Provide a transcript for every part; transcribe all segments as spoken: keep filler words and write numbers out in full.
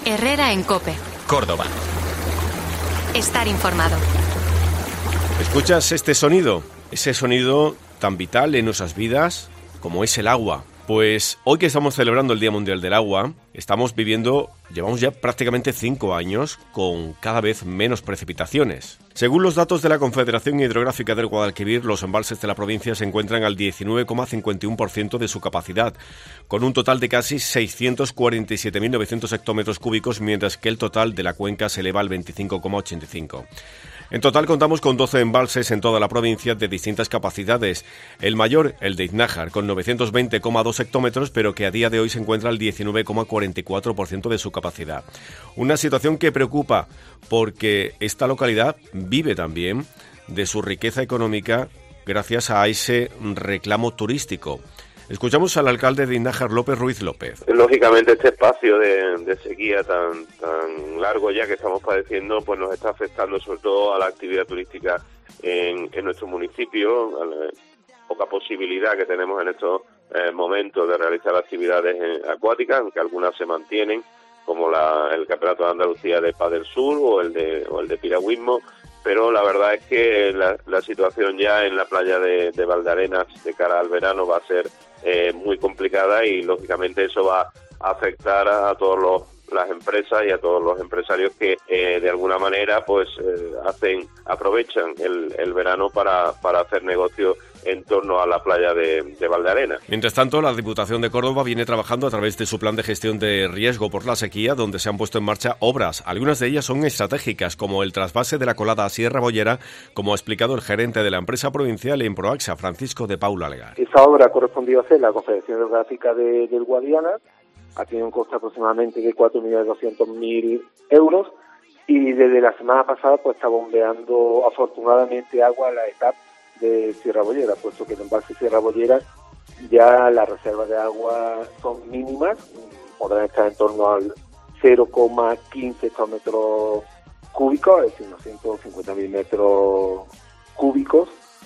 Herrera en COPE. Córdoba. Estar informado. ¿Escuchas este sonido? Ese sonido tan vital en nuestras vidas como es el agua. Pues hoy que estamos celebrando el Día Mundial del Agua, estamos viviendo, llevamos ya prácticamente cinco años con cada vez menos precipitaciones. Según los datos de la Confederación Hidrográfica del Guadalquivir, los embalses de la provincia se encuentran al diecinueve coma cincuenta y uno por ciento de su capacidad, con un total de casi seiscientos cuarenta y siete mil novecientos hectómetros cúbicos, mientras que el total de la cuenca se eleva al veinticinco coma ochenta y cinco. En total contamos con doce embalses en toda la provincia de distintas capacidades. El mayor, el de Iznájar, con novecientos veinte coma dos hectómetros, pero que a día de hoy se encuentra al diecinueve coma cuarenta y cuatro por ciento de su capacidad. Una situación que preocupa porque esta localidad vive también de su riqueza económica gracias a ese reclamo turístico. Escuchamos al alcalde de Iznájar, López Ruiz López. Lógicamente este espacio de, de sequía tan tan largo ya que estamos padeciendo, pues nos está afectando sobre todo a la actividad turística en, en nuestro municipio, a la poca posibilidad que tenemos en estos eh, momentos de realizar actividades eh, acuáticas, aunque algunas se mantienen, como la, el Campeonato de Andalucía de Padel Sur o el de, o el de piragüismo. Pero la verdad es que la, la situación ya en la playa de, de Valdearenas de cara al verano va a ser eh, muy complicada y lógicamente eso va a afectar a, a todas las empresas y a todos los empresarios que eh, de alguna manera pues eh, hacen aprovechan el, el verano para, para hacer negocio en torno a la playa de, de Valdearenas. Mientras tanto, la Diputación de Córdoba viene trabajando a través de su plan de gestión de riesgo por la sequía, donde se han puesto en marcha obras. Algunas de ellas son estratégicas, como el trasvase de la colada Sierra Bollera, como ha explicado el gerente de la empresa provincial en Proaxa, Francisco de Paula Legar. Esa obra ha correspondido a hacer la Confederación Hidrográfica de, del Guadiana, ha tenido un coste aproximadamente de cuatro millones doscientos mil euros y desde la semana pasada pues está bombeando afortunadamente agua a la etapa de Sierra Bollera, puesto que en el embalse Sierra Bollera ya las reservas de agua son mínimas, podrán estar en torno al cero coma quince hectómetros cúbicos, es decir, unos ciento cincuenta mil metros cúbicos,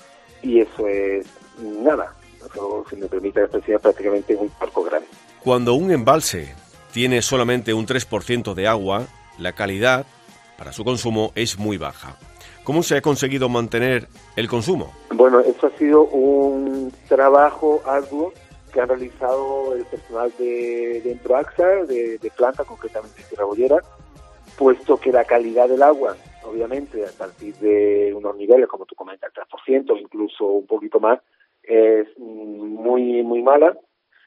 y eso es nada, eso, si me permite la expresión, prácticamente es un parco grande. Cuando un embalse tiene solamente un tres por ciento de agua, la calidad para su consumo es muy baja. ¿Cómo se ha conseguido mantener el consumo? Bueno, eso ha sido un trabajo arduo que han realizado el personal de, de Proaxa, de, de planta, concretamente de Sierra Bollera, puesto que la calidad del agua, obviamente, a partir de unos niveles, como tú comentas, el tres por ciento, incluso un poquito más, es muy, muy mala.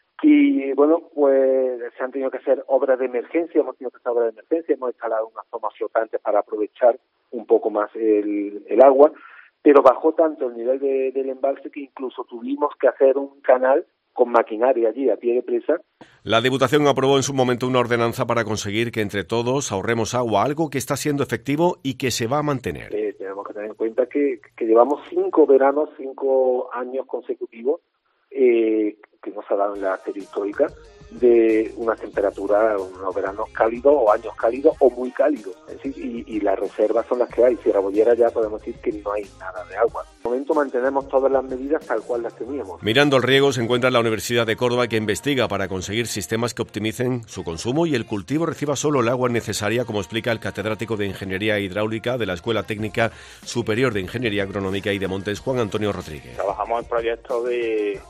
Y bueno, pues se han tenido que hacer obras de emergencia, hemos tenido que hacer obras de emergencia, hemos instalado unas tomas flotantes para aprovechar un poco más el, el agua, pero bajó tanto el nivel de, del embalse que incluso tuvimos que hacer un canal con maquinaria allí a pie de presa. La Diputación aprobó en su momento una ordenanza para conseguir que entre todos ahorremos agua, algo que está siendo efectivo y que se va a mantener. Eh, tenemos que tener en cuenta que, que llevamos cinco veranos, cinco años consecutivos eh, que nos ha dado en la serie histórica de una temperatura, unos veranos cálidos o años cálidos o muy cálidos, es decir, y, y las reservas son las que hay. Sierra Bollera ya podemos decir que no hay nada de agua. De momento mantenemos todas las medidas tal cual las teníamos. Mirando el riego se encuentra la Universidad de Córdoba, que investiga para conseguir sistemas que optimicen su consumo y el cultivo reciba solo el agua necesaria, como explica el catedrático de Ingeniería Hidráulica de la Escuela Técnica Superior de Ingeniería Agronómica y de Montes, Juan Antonio Rodríguez. Trabajamos en proyectos de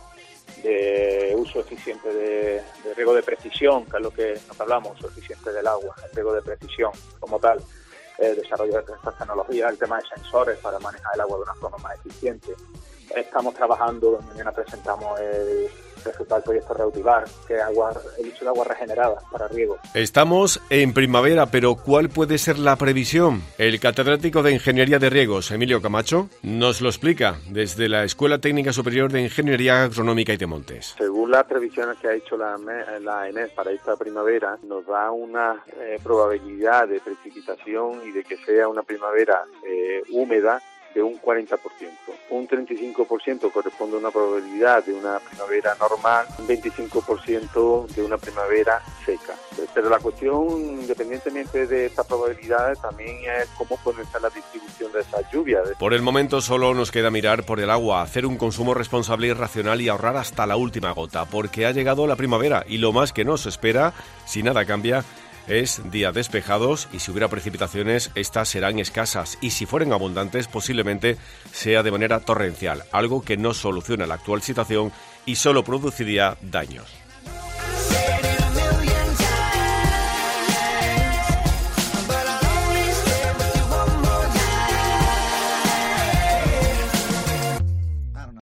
de uso eficiente de, de riego de precisión, que es lo que nos hablamos, uso eficiente del agua, el riego de precisión como tal, el desarrollo de estas tecnologías, el tema de sensores para manejar el agua de una forma más eficiente. Estamos trabajando, mañana presentamos el resultado del proyecto Reutivar, que es agua, el uso de agua regenerada para riego. Estamos en primavera, pero ¿cuál puede ser la previsión? El catedrático de Ingeniería de Riegos, Emilio Camacho, nos lo explica desde la Escuela Técnica Superior de Ingeniería Agronómica y de Montes. Según las previsiones que ha hecho la, la E N E S para esta primavera, nos da una eh, probabilidad de precipitación y de que sea una primavera eh, húmeda de un cuarenta por ciento. Un treinta y cinco por ciento corresponde a una probabilidad de una primavera normal, un veinticinco por ciento de una primavera seca. Pero la cuestión, independientemente de estas probabilidades, también es cómo puede ser la distribución de esas lluvias. Por el momento solo nos queda mirar por el agua, hacer un consumo responsable y racional y ahorrar hasta la última gota, porque ha llegado la primavera y lo más que nos espera, si nada cambia, es días despejados y si hubiera precipitaciones, estas serán escasas y si fueren abundantes, posiblemente sea de manera torrencial, algo que no soluciona la actual situación y solo produciría daños.